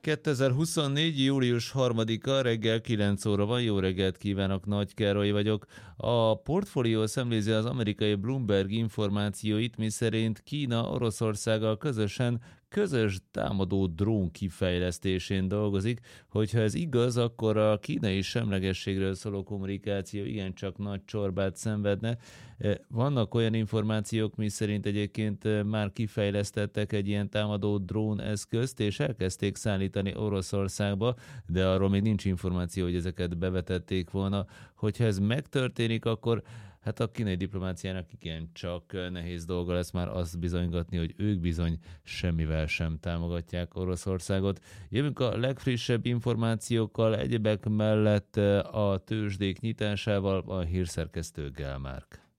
2024. július 3-a reggel 9 óra van. Jó reggelt kívánok, Nagy Károly vagyok. A portfólió szemlézi az amerikai Bloomberg információit, miszerint Kína Oroszországgal közös támadó drón kifejlesztésén dolgozik. Hogyha ez igaz, akkor a kínai semlegességről szóló kommunikáció igencsak nagy csorbát szenvedne. Vannak olyan információk, miszerint egyébként már kifejlesztettek egy ilyen támadó drón eszközt, és elkezdték szállítani Oroszországba, de arról még nincs információ, hogy ezeket bevetették volna. Hogyha ez megtörténik, akkor hát a kínai diplomáciának igen csak nehéz dolga lesz már azt bizonygatni, hogy ők bizony semmivel sem támogatják Oroszországot. Jövünk a legfrissebb információkkal, egyebek mellett a tőzsdék nyitásával, a hírszerkesztő Gál Márk.